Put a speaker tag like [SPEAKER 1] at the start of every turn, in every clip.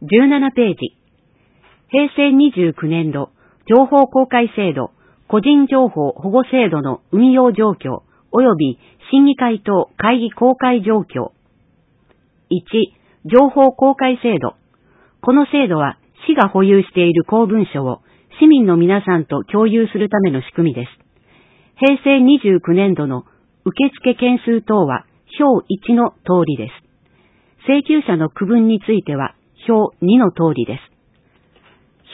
[SPEAKER 1] 17ページ。平成29年度情報公開制度個人情報保護制度の運用状況及び審議会等会議公開状況。1、情報公開制度。この制度は市が保有している公文書を市民の皆さんと共有するための仕組みです。平成29年度の受付件数等は表1の通りです。請求者の区分については表2の通りです。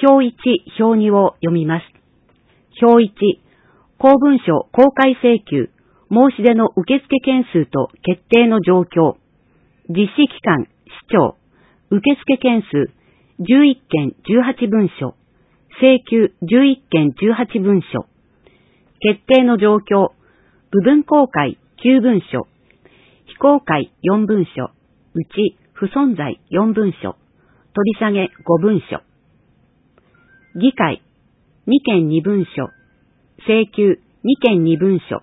[SPEAKER 1] 表1、表2を読みます。表1、公文書公開請求、申し出の受付件数と決定の状況、実施期間、市長、受付件数、11件18文書、請求11件18文書、決定の状況、部分公開9文書、非公開4文書、うち不存在4文書、取り下げ5文書、議会2件2文書、請求2件2文書、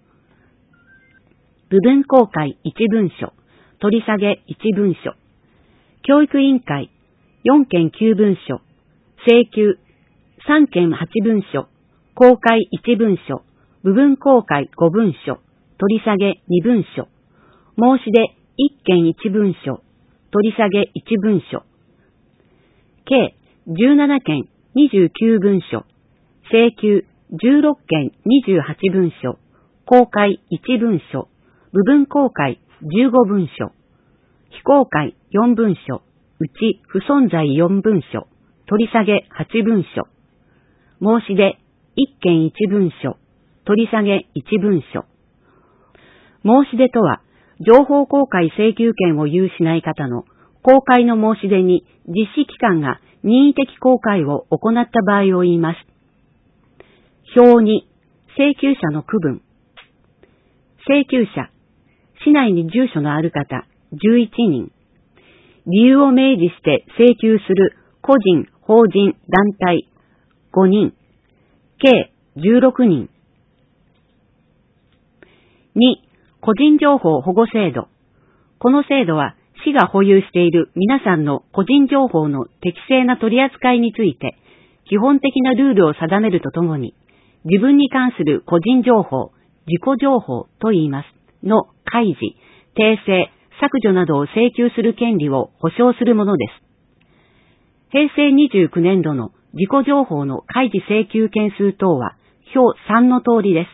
[SPEAKER 1] 部分公開1文書、取り下げ1文書、教育委員会4件9文書、請求3件8文書、公開1文書、部分公開5文書、取り下げ2文書、申し出1件1文書、取り下げ1文書、計17件29文書、請求16件28文書、公開1文書、部分公開15文書、非公開4文書、うち不存在4文書、取り下げ8文書、申し出1件1文書、取り下げ1文書。申し出とは、情報公開請求権を有しない方の公開の申し出に実施機関が任意的公開を行った場合を言います。表2、請求者の区分。請求者、市内に住所のある方、11人。理由を明示して請求する個人、法人、団体、5人。計16人。2、個人情報保護制度。この制度は市が保有している皆さんの個人情報の適正な取り扱いについて基本的なルールを定めるとともに自分に関する個人情報、自己情報と言いますの開示、訂正、削除などを請求する権利を保障するものです。平成29年度の自己情報の開示請求件数等は表3の通りです。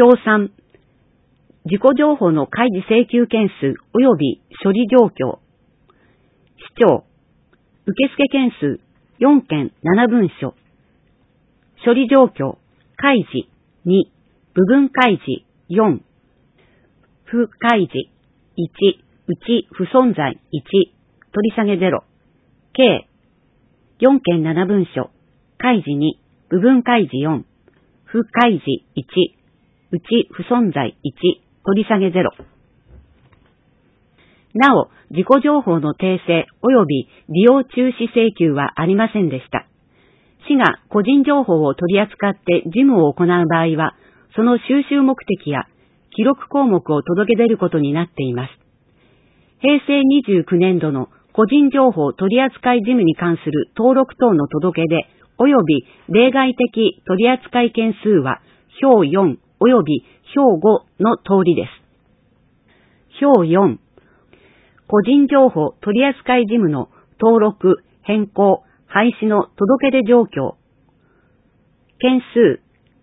[SPEAKER 1] 表3、自己情報の開示請求件数及び処理状況。市長、受付件数4件7文書。処理状況、開示2、部分開示4、不開示1、うち不存在1、取り下げ0。計4件7文書、開示2、部分開示4、不開示1、うち不存在1、取り下げ0。なお、自己情報の訂正及び利用中止請求はありませんでした。市が個人情報を取り扱って事務を行う場合は、その収集目的や記録項目を届け出ることになっています。平成29年度の個人情報取扱事務に関する登録等の届け出及び例外的取扱件数は表4及び表5の通りです。表4、個人情報取扱事務の登録、変更、廃止の届け出状況。件数、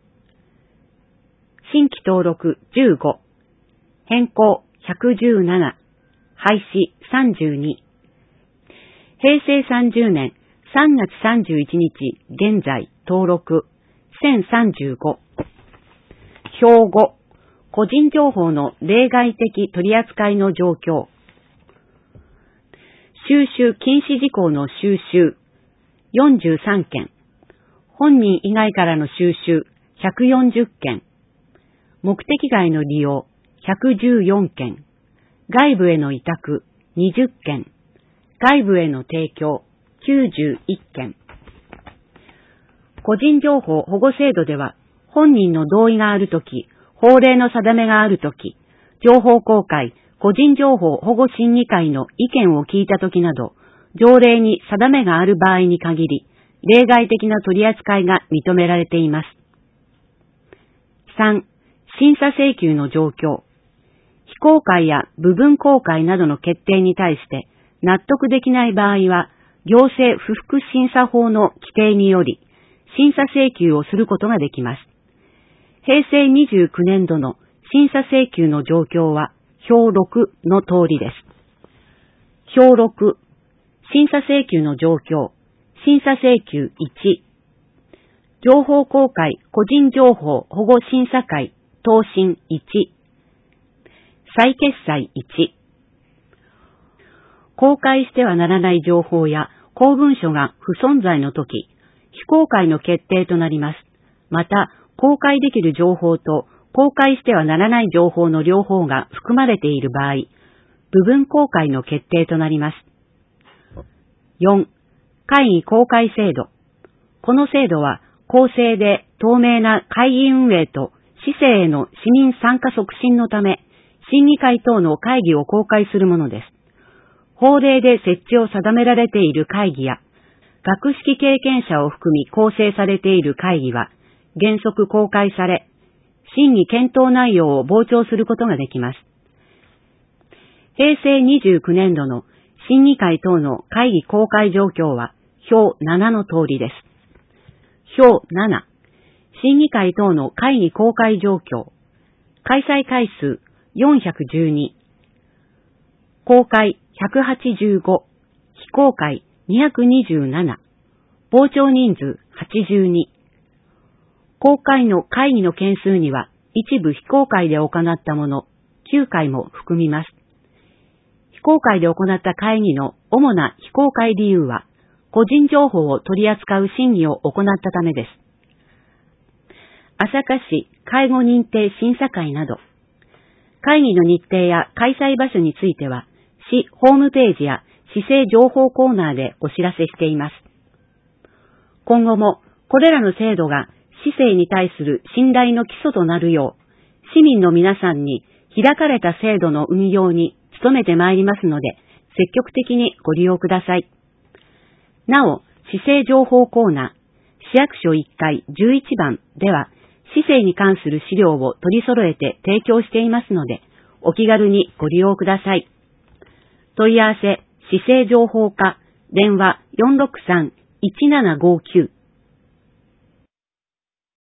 [SPEAKER 1] 新規登録15、変更117、廃止32。平成30年3月31日現在登録1035。表5、個人情報の例外的取扱いの状況。収集禁止事項の収集43件。本人以外からの収集140件。目的外の利用114件。外部への委託20件。外部への提供91件。個人情報保護制度では、本人の同意があるとき、法令の定めがあるとき、情報公開、個人情報保護審議会の意見を聞いたときなど、 条例に定めがある場合に限り、例外的な取り扱いが認められています。3、審査請求の状況。非公開や部分公開などの決定に対して納得できない場合は、行政不服審査法の規定により、審査請求をすることができます。平成29年度の審査請求の状況は表6の通りです。表6、審査請求の状況。審査請求1、情報公開個人情報保護審査会答申1、再決裁1、公開してはならない情報や公文書が不存在のとき、非公開の決定となります。また、公開できる情報と公開してはならない情報の両方が含まれている場合、部分公開の決定となります。4、会議公開制度。この制度は公正で透明な会議運営と市政への市民参加促進のため、審議会等の会議を公開するものです。法令で設置を定められている会議や、学識経験者を含み構成されている会議は、原則公開され、審議検討内容を傍聴することができます。平成29年度の審議会等の会議公開状況は、表7の通りです。表7、審議会等の会議公開状況。開催回数412、公開185、非公開227、傍聴人数82。公開の会議の件数には一部非公開で行ったもの9回も含みます。非公開で行った会議の主な非公開理由は、個人情報を取り扱う審議を行ったためです。朝霞市介護認定審査会など、会議の日程や開催場所については、市ホームページや市政情報コーナーでお知らせしています。今後もこれらの制度が市政に対する信頼の基礎となるよう、市民の皆さんに開かれた制度の運用に努めてまいりますので、積極的にご利用ください。なお、市政情報コーナー、市役所1階11番では、市政に関する資料を取り揃えて提供していますので、お気軽にご利用ください。問い合わせ、市政情報課、電話463-1759